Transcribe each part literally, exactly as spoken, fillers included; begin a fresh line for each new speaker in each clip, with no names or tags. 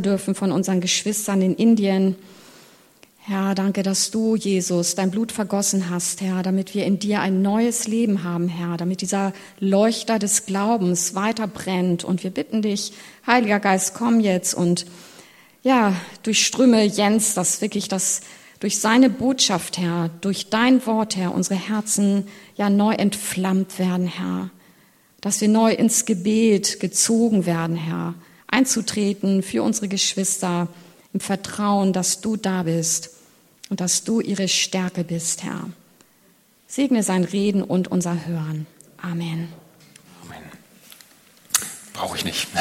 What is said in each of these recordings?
dürfen von unseren Geschwistern in Indien. Herr, danke, dass du, Jesus, dein Blut vergossen hast, Herr, damit wir in dir ein neues Leben haben, Herr, damit dieser Leuchter des Glaubens weiter brennt. Und wir bitten dich, Heiliger Geist, komm jetzt und ja, durchströme Jens, dass wirklich das durch seine Botschaft, Herr, durch dein Wort, Herr, unsere Herzen ja neu entflammt werden, Herr, dass wir neu ins Gebet gezogen werden, Herr, einzutreten für unsere Geschwister im Vertrauen, dass du da bist und dass du ihre Stärke bist, Herr. Segne sein Reden und unser Hören. Amen.
Amen. Brauche ich nicht.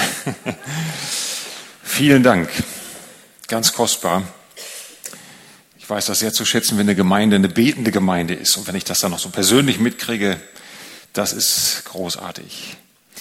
Vielen Dank. Ganz kostbar. Ich weiß das sehr zu schätzen, wenn eine Gemeinde eine betende Gemeinde ist. Und wenn ich das dann noch so persönlich mitkriege, das ist großartig.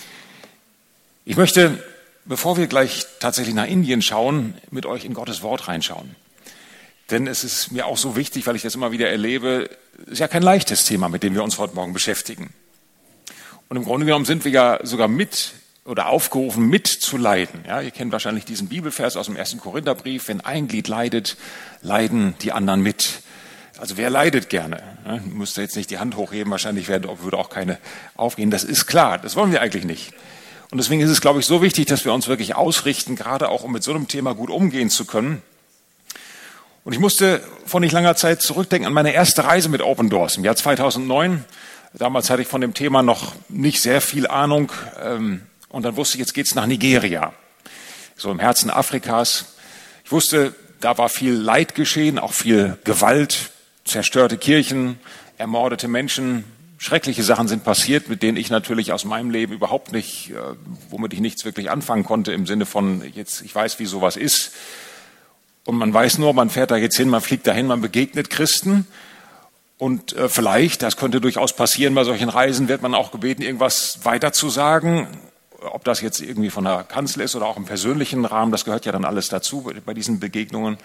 Ich möchte, bevor wir gleich tatsächlich nach Indien schauen, mit euch in Gottes Wort reinschauen. Denn es ist mir auch so wichtig, weil ich das immer wieder erlebe, es ist ja kein leichtes Thema, mit dem wir uns heute Morgen beschäftigen. Und im Grunde genommen sind wir ja sogar mit oder aufgerufen, mitzuleiden. Ja, ihr kennt wahrscheinlich diesen Bibelvers aus dem ersten Korintherbrief, wenn ein Glied leidet, leiden die anderen mit. Also wer leidet gerne? Ja, müsst ihr jetzt nicht die Hand hochheben, wahrscheinlich würde auch keine aufgehen. Das ist klar, das wollen wir eigentlich nicht. Und deswegen ist es, glaube ich, so wichtig, dass wir uns wirklich ausrichten, gerade auch um mit so einem Thema gut umgehen zu können. Und ich musste vor nicht langer Zeit zurückdenken an meine erste Reise mit Open Doors im Jahr zweitausendneun. Damals hatte ich von dem Thema noch nicht sehr viel Ahnung. Und dann wusste ich, jetzt geht's nach Nigeria, so im Herzen Afrikas. Ich wusste, da war viel Leid geschehen, auch viel Gewalt, zerstörte Kirchen, ermordete Menschen. Schreckliche Sachen sind passiert, mit denen ich natürlich aus meinem Leben überhaupt nicht, äh, womit ich nichts wirklich anfangen konnte, im Sinne von, jetzt, ich weiß, wie sowas ist. Und man weiß nur, man fährt da jetzt hin, man fliegt dahin, man begegnet Christen. Und äh, vielleicht, das könnte durchaus passieren, bei solchen Reisen wird man auch gebeten, irgendwas weiter zu sagen. Ob das jetzt irgendwie von der Kanzel ist oder auch im persönlichen Rahmen, das gehört ja dann alles dazu bei diesen Begegnungen.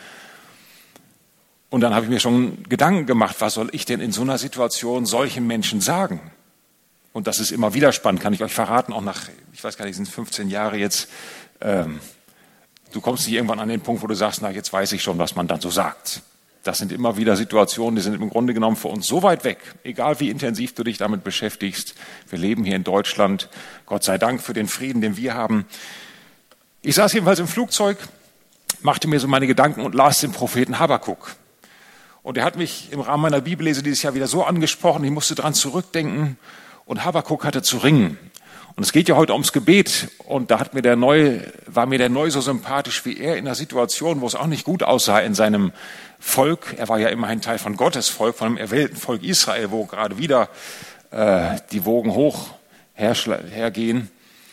Und dann habe ich mir schon Gedanken gemacht, was soll ich denn in so einer Situation solchen Menschen sagen? Und das ist immer wieder spannend, kann ich euch verraten, auch nach, ich weiß gar nicht, sind fünfzehn Jahre jetzt, ähm, du kommst nicht irgendwann an den Punkt, wo du sagst, na jetzt weiß ich schon, was man dann so sagt. Das sind immer wieder Situationen, die sind im Grunde genommen für uns so weit weg, egal wie intensiv du dich damit beschäftigst. Wir leben hier in Deutschland, Gott sei Dank für den Frieden, den wir haben. Ich saß jedenfalls im Flugzeug, machte mir so meine Gedanken und las den Propheten Habakuk. Und er hat mich im Rahmen meiner Bibellese dieses Jahr wieder so angesprochen, ich musste dran zurückdenken. Und Habakuk hatte zu ringen. Und es geht ja heute ums Gebet. Und da hat mir der Neu, war mir der Neu so sympathisch wie er in einer Situation, wo es auch nicht gut aussah in seinem Volk. Er war ja immerhin Teil von Gottes Volk, von dem erwählten Volk Israel, wo gerade wieder äh, die Wogen hoch hergehen.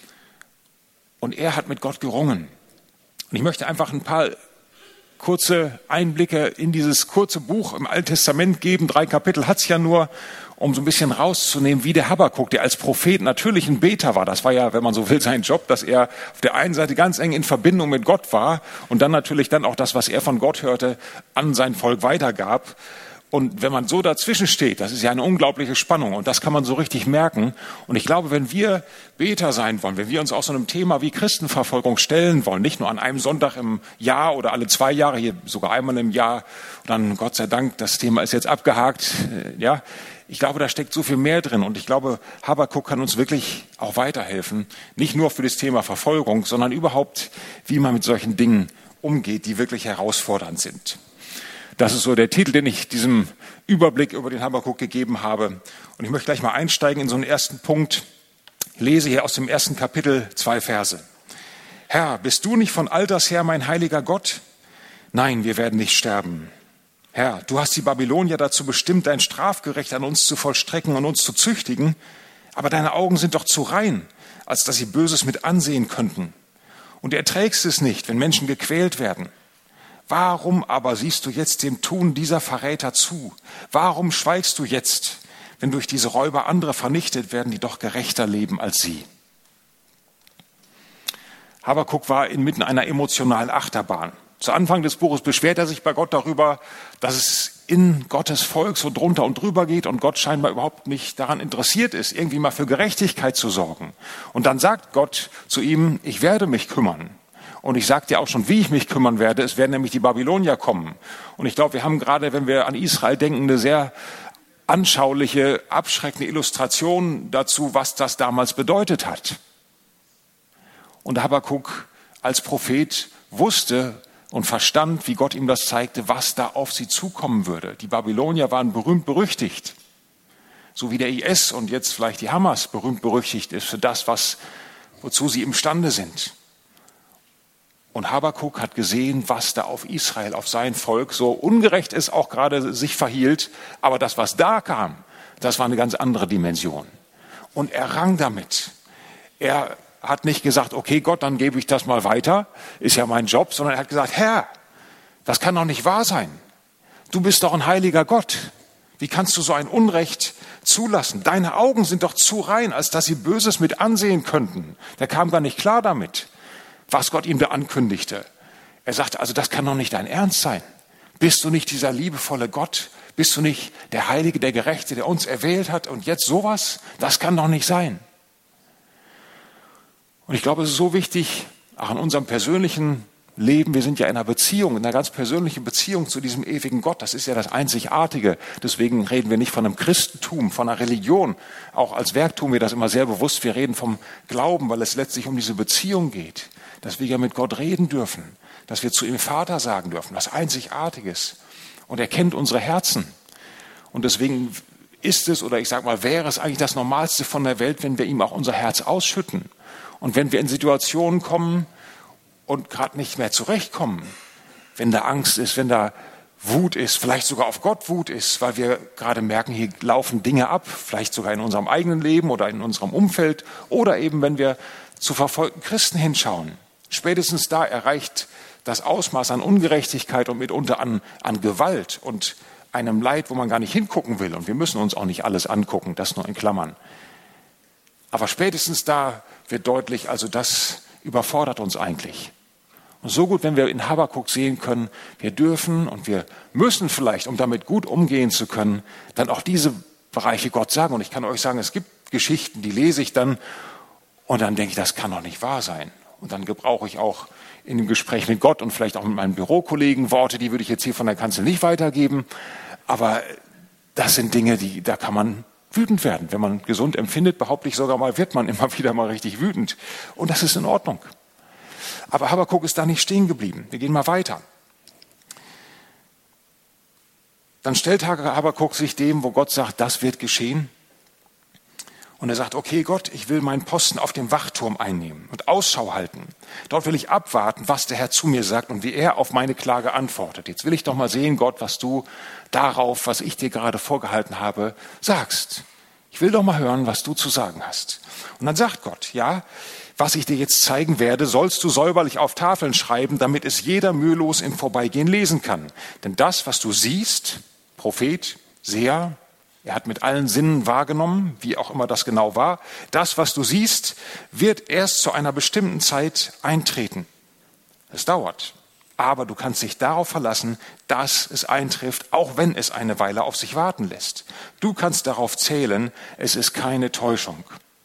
Und er hat mit Gott gerungen. Und ich möchte einfach ein paar kurze Einblicke in dieses kurze Buch im Alten Testament geben. Drei Kapitel hat's ja nur, um so ein bisschen rauszunehmen, wie der Habakuk, der als Prophet natürlich ein Beter war. Das war ja, wenn man so will, sein Job, dass er auf der einen Seite ganz eng in Verbindung mit Gott war und dann natürlich dann auch das, was er von Gott hörte, an sein Volk weitergab. Und wenn man so dazwischen steht, das ist ja eine unglaubliche Spannung und das kann man so richtig merken. Und ich glaube, wenn wir Beter sein wollen, wenn wir uns auch so einem Thema wie Christenverfolgung stellen wollen, nicht nur an einem Sonntag im Jahr oder alle zwei Jahre, hier sogar einmal im Jahr, und dann Gott sei Dank, das Thema ist jetzt abgehakt, ja, ich glaube, da steckt so viel mehr drin und ich glaube, Habakuk kann uns wirklich auch weiterhelfen, nicht nur für das Thema Verfolgung, sondern überhaupt, wie man mit solchen Dingen umgeht, die wirklich herausfordernd sind. Das ist so der Titel, den ich diesem Überblick über den Habakuk gegeben habe. Und ich möchte gleich mal einsteigen in so einen ersten Punkt. Ich lese hier aus dem ersten Kapitel zwei Verse. Herr, bist du nicht von alters her mein heiliger Gott? Nein, wir werden nicht sterben. Herr, du hast die Babylonier dazu bestimmt, dein Strafgericht an uns zu vollstrecken und uns zu züchtigen. Aber deine Augen sind doch zu rein, als dass sie Böses mit ansehen könnten. Und du erträgst es nicht, wenn Menschen gequält werden. Warum aber siehst du jetzt dem Tun dieser Verräter zu? Warum schweigst du jetzt, wenn durch diese Räuber andere vernichtet werden, die doch gerechter leben als sie? Habakuk war inmitten einer emotionalen Achterbahn. Zu Anfang des Buches beschwert er sich bei Gott darüber, dass es in Gottes Volk so drunter und drüber geht und Gott scheinbar überhaupt nicht daran interessiert ist, irgendwie mal für Gerechtigkeit zu sorgen. Und dann sagt Gott zu ihm, ich werde mich kümmern. Und ich sage dir auch schon, wie ich mich kümmern werde. Es werden nämlich die Babylonier kommen. Und ich glaube, wir haben gerade, wenn wir an Israel denken, eine sehr anschauliche, abschreckende Illustration dazu, was das damals bedeutet hat. Und Habakuk als Prophet wusste und verstand, wie Gott ihm das zeigte, was da auf sie zukommen würde. Die Babylonier waren berühmt berüchtigt, so wie der I S und jetzt vielleicht die Hamas berühmt berüchtigt ist für das, was, wozu sie imstande sind. Und Habakuk hat gesehen, was da auf Israel, auf sein Volk, so ungerecht es auch gerade sich verhielt, aber das, was da kam, das war eine ganz andere Dimension. Und er rang damit. Er hat nicht gesagt, okay Gott, dann gebe ich das mal weiter, ist ja mein Job, sondern er hat gesagt, Herr, das kann doch nicht wahr sein. Du bist doch ein heiliger Gott. Wie kannst du so ein Unrecht zulassen? Deine Augen sind doch zu rein, als dass sie Böses mit ansehen könnten. Der kam gar nicht klar damit, was Gott ihm da ankündigte. Er sagte, also das kann doch nicht dein Ernst sein. Bist du nicht dieser liebevolle Gott? Bist du nicht der Heilige, der Gerechte, der uns erwählt hat und jetzt sowas? Das kann doch nicht sein. Und ich glaube, es ist so wichtig, auch in unserem persönlichen Leben, wir sind ja in einer Beziehung, in einer ganz persönlichen Beziehung zu diesem ewigen Gott. Das ist ja das Einzigartige. Deswegen reden wir nicht von einem Christentum, von einer Religion. Auch als Werk tun wir das immer sehr bewusst. Wir reden vom Glauben, weil es letztlich um diese Beziehung geht. Dass wir ja mit Gott reden dürfen. Dass wir zu ihm Vater sagen dürfen. Was Einzigartiges. Und er kennt unsere Herzen. Und deswegen ist es, oder ich sage mal, wäre es eigentlich das Normalste von der Welt, wenn wir ihm auch unser Herz ausschütten. Und wenn wir in Situationen kommen und gerade nicht mehr zurechtkommen, wenn da Angst ist, wenn da Wut ist, vielleicht sogar auf Gott Wut ist, weil wir gerade merken, hier laufen Dinge ab, vielleicht sogar in unserem eigenen Leben oder in unserem Umfeld, oder eben wenn wir zu verfolgten Christen hinschauen. Spätestens da erreicht das Ausmaß an Ungerechtigkeit und mitunter an, an Gewalt und einem Leid, wo man gar nicht hingucken will. Und wir müssen uns auch nicht alles angucken, das nur in Klammern. Aber spätestens da wird deutlich, also das überfordert uns eigentlich. Und so gut, wenn wir in Habakuk sehen können, wir dürfen und wir müssen vielleicht, um damit gut umgehen zu können, dann auch diese Bereiche Gott sagen. Und ich kann euch sagen, es gibt Geschichten, die lese ich dann und dann denke ich, das kann doch nicht wahr sein. Und dann gebrauche ich auch in dem Gespräch mit Gott und vielleicht auch mit meinen Bürokollegen Worte, die würde ich jetzt hier von der Kanzel nicht weitergeben. Aber das sind Dinge, die, da kann man wütend werden. Wenn man gesund empfindet, behaupte ich sogar mal, wird man immer wieder mal richtig wütend. Und das ist in Ordnung. Aber Habakuk ist da nicht stehen geblieben. Wir gehen mal weiter. Dann stellt Habakuk sich dem, wo Gott sagt, das wird geschehen. Und er sagt, okay Gott, ich will meinen Posten auf dem Wachturm einnehmen und Ausschau halten. Dort will ich abwarten, was der Herr zu mir sagt und wie er auf meine Klage antwortet. Jetzt will ich doch mal sehen, Gott, was du darauf, was ich dir gerade vorgehalten habe, sagst. Ich will doch mal hören, was du zu sagen hast. Und dann sagt Gott, ja, was ich dir jetzt zeigen werde, sollst du säuberlich auf Tafeln schreiben, damit es jeder mühelos im Vorbeigehen lesen kann. Denn das, was du siehst, Prophet, Seher, er hat mit allen Sinnen wahrgenommen, wie auch immer das genau war. Das, was du siehst, wird erst zu einer bestimmten Zeit eintreten. Es dauert, aber du kannst dich darauf verlassen, dass es eintrifft, auch wenn es eine Weile auf sich warten lässt. Du kannst darauf zählen, es ist keine Täuschung.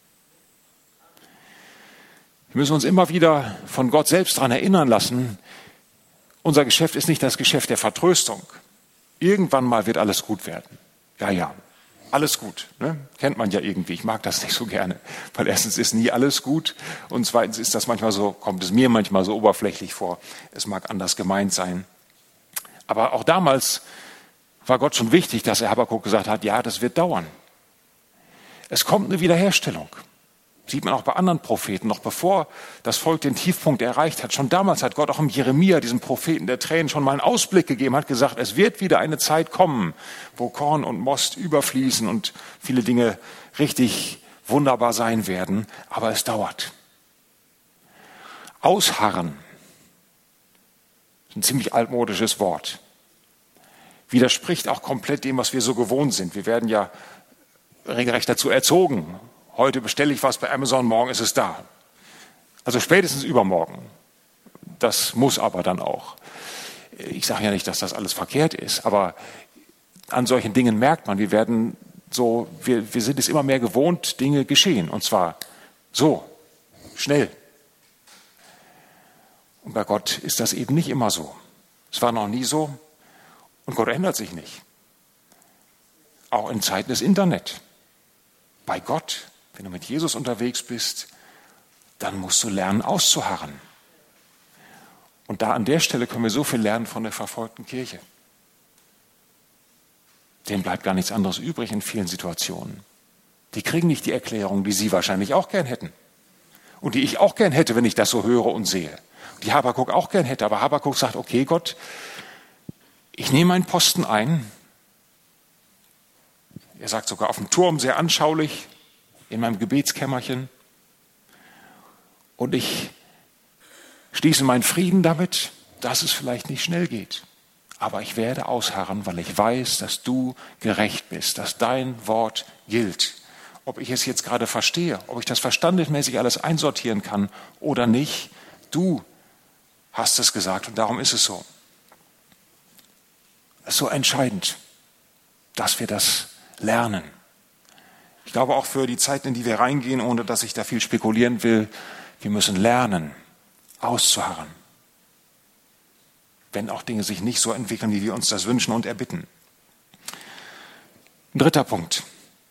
Wir müssen uns immer wieder von Gott selbst daran erinnern lassen, unser Geschäft ist nicht das Geschäft der Vertröstung. Irgendwann mal wird alles gut werden. Ja, ja. Alles gut, ne? Kennt man ja irgendwie. Ich mag das nicht so gerne, weil erstens ist nie alles gut und zweitens ist das manchmal so, kommt es mir manchmal so oberflächlich vor. Es mag anders gemeint sein. Aber auch damals war Gott schon wichtig, dass er Habakuk gesagt hat, ja, das wird dauern. Es kommt eine Wiederherstellung. Sieht man auch bei anderen Propheten, noch bevor das Volk den Tiefpunkt erreicht hat. Schon damals hat Gott auch im Jeremia, diesem Propheten der Tränen, schon mal einen Ausblick gegeben, hat gesagt, es wird wieder eine Zeit kommen, wo Korn und Most überfließen und viele Dinge richtig wunderbar sein werden. Aber es dauert. Ausharren, ein ziemlich altmodisches Wort, widerspricht auch komplett dem, was wir so gewohnt sind. Wir werden ja regelrecht dazu erzogen. Heute bestelle ich was bei Amazon, morgen ist es da. Also spätestens übermorgen. Das muss aber dann auch. Ich sage ja nicht, dass das alles verkehrt ist, aber an solchen Dingen merkt man, wir werden so, wir, wir sind es immer mehr gewohnt, Dinge geschehen. Und zwar so, schnell. Und bei Gott ist das eben nicht immer so. Es war noch nie so und Gott ändert sich nicht. Auch in Zeiten des Internet. Bei Gott, wenn du mit Jesus unterwegs bist, dann musst du lernen auszuharren. Und da an der Stelle können wir so viel lernen von der verfolgten Kirche. Denen bleibt gar nichts anderes übrig in vielen Situationen. Die kriegen nicht die Erklärung, die sie wahrscheinlich auch gern hätten. Und die ich auch gern hätte, wenn ich das so höre und sehe. Die Habakuk auch gern hätte. Aber Habakuk sagt, okay Gott, ich nehme meinen Posten ein. Er sagt sogar auf dem Turm, sehr anschaulich, in meinem Gebetskämmerchen. Und ich schließe meinen Frieden damit, dass es vielleicht nicht schnell geht. Aber ich werde ausharren, weil ich weiß, dass du gerecht bist, dass dein Wort gilt. Ob ich es jetzt gerade verstehe, ob ich das verstandesmäßig alles einsortieren kann oder nicht, du hast es gesagt und darum ist es so. Es ist so entscheidend, dass wir das lernen. Ich glaube auch für die Zeiten, in die wir reingehen, ohne dass ich da viel spekulieren will, wir müssen lernen, auszuharren. Wenn auch Dinge sich nicht so entwickeln, wie wir uns das wünschen und erbitten. Ein dritter Punkt.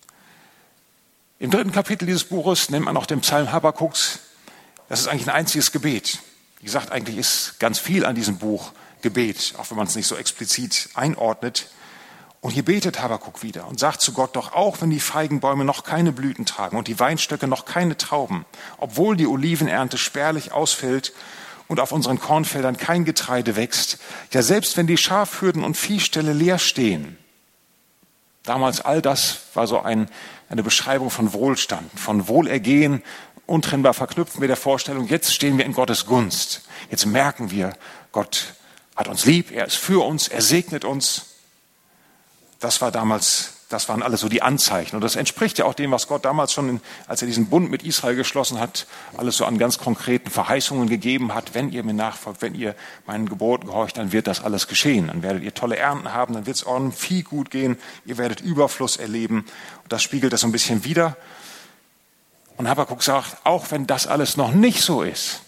Im dritten Kapitel dieses Buches nennt man auch den Psalm Habakuks. Das ist eigentlich ein einziges Gebet. Wie gesagt, eigentlich ist ganz viel an diesem Buch Gebet, auch wenn man es nicht so explizit einordnet. Und hier betet Habakuk wieder und sagt zu Gott, doch auch wenn die Feigenbäume noch keine Blüten tragen und die Weinstöcke noch keine Trauben, obwohl die Olivenernte spärlich ausfällt und auf unseren Kornfeldern kein Getreide wächst, ja selbst wenn die Schafhürden und Viehställe leer stehen. Damals all das war so ein, eine Beschreibung von Wohlstand, von Wohlergehen, untrennbar verknüpft mit der Vorstellung, jetzt stehen wir in Gottes Gunst. Jetzt merken wir, Gott hat uns lieb, er ist für uns, er segnet uns. Das war damals, das waren alles so die Anzeichen. Und das entspricht ja auch dem, was Gott damals schon, in, als er diesen Bund mit Israel geschlossen hat, alles so an ganz konkreten Verheißungen gegeben hat. Wenn ihr mir nachfolgt, wenn ihr meinen Geboten gehorcht, dann wird das alles geschehen. Dann werdet ihr tolle Ernten haben, dann wird es eurem Vieh gut gehen, ihr werdet Überfluss erleben. Und das spiegelt das so ein bisschen wider. Und Habakuk sagt, auch wenn das alles noch nicht so ist,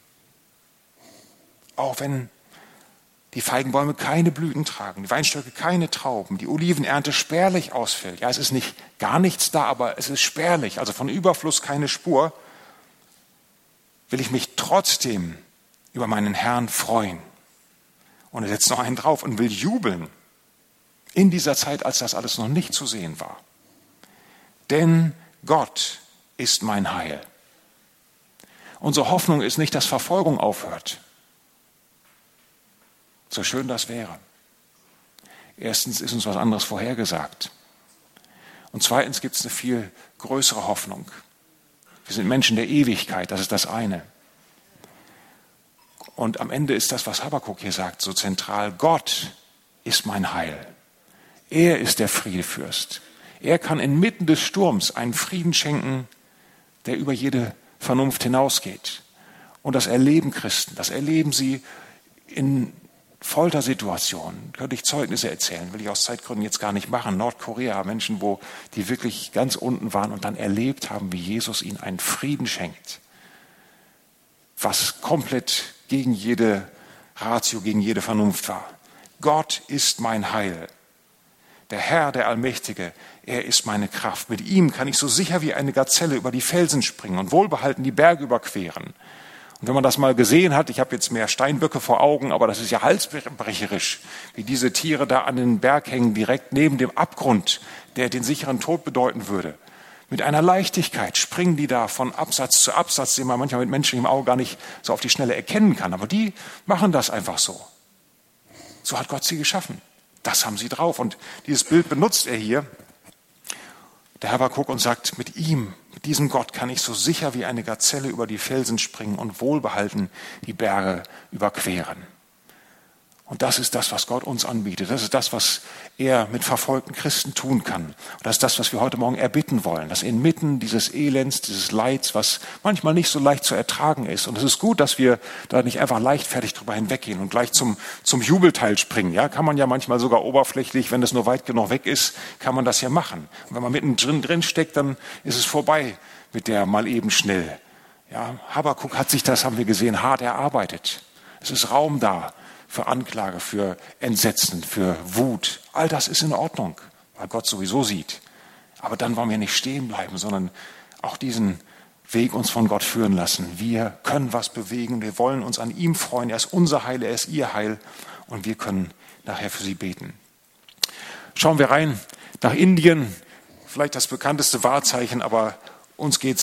auch wenn die Feigenbäume keine Blüten tragen, die Weinstöcke keine Trauben, die Olivenernte spärlich ausfällt. Ja, es ist nicht gar nichts da, aber es ist spärlich, also von Überfluss keine Spur. Will ich mich trotzdem über meinen Herrn freuen. Und er setzt noch einen drauf und will jubeln in dieser Zeit, als das alles noch nicht zu sehen war. Denn Gott ist mein Heil. Unsere Hoffnung ist nicht, dass Verfolgung aufhört. So schön das wäre. Erstens ist uns was anderes vorhergesagt. Und zweitens gibt es eine viel größere Hoffnung. Wir sind Menschen der Ewigkeit, das ist das eine. Und am Ende ist das, was Habakuk hier sagt, so zentral. Gott ist mein Heil. Er ist der Friedefürst. Er kann inmitten des Sturms einen Frieden schenken, der über jede Vernunft hinausgeht. Und das erleben Christen, das erleben sie in Foltersituationen, könnte ich Zeugnisse erzählen, will ich aus Zeitgründen jetzt gar nicht machen. Nordkorea, Menschen, wo die wirklich ganz unten waren und dann erlebt haben, wie Jesus ihnen einen Frieden schenkt, was komplett gegen jede Ratio, gegen jede Vernunft war. Gott ist mein Heil. Der Herr, der Allmächtige, er ist meine Kraft. Mit ihm kann ich so sicher wie eine Gazelle über die Felsen springen und wohlbehalten die Berge überqueren. Und wenn man das mal gesehen hat, ich habe jetzt mehr Steinböcke vor Augen, aber das ist ja halsbrecherisch, wie diese Tiere da an den Berg hängen, direkt neben dem Abgrund, der den sicheren Tod bedeuten würde. Mit einer Leichtigkeit springen die da von Absatz zu Absatz, den man manchmal mit menschlichem Auge gar nicht so auf die Schnelle erkennen kann. Aber die machen das einfach so. So hat Gott sie geschaffen. Das haben sie drauf. Und dieses Bild benutzt er hier, der Habakuk, und sagt, mit ihm, mit diesem Gott kann ich so sicher wie eine Gazelle über die Felsen springen und wohlbehalten die Berge überqueren. Und das ist das, was Gott uns anbietet. Das ist das, was er mit verfolgten Christen tun kann. Und das ist das, was wir heute Morgen erbitten wollen. Dass inmitten dieses Elends, dieses Leids, was manchmal nicht so leicht zu ertragen ist. Und es ist gut, dass wir da nicht einfach leichtfertig drüber hinweggehen und gleich zum, zum Jubelteil springen. Ja, kann man ja manchmal sogar oberflächlich, wenn es nur weit genug weg ist, kann man das ja machen. Und wenn man mittendrin drin steckt, dann ist es vorbei mit der mal eben schnell. Ja, Habakuk hat sich das, haben wir gesehen, hart erarbeitet. Es ist Raum da für Anklage, für Entsetzen, für Wut. All das ist in Ordnung, weil Gott sowieso sieht. Aber dann wollen wir nicht stehen bleiben, sondern auch diesen Weg uns von Gott führen lassen. Wir können was bewegen, wir wollen uns an ihm freuen. Er ist unser Heil, er ist ihr Heil und wir können nachher für sie beten. Schauen wir rein nach Indien, vielleicht das bekannteste Wahrzeichen, aber uns geht es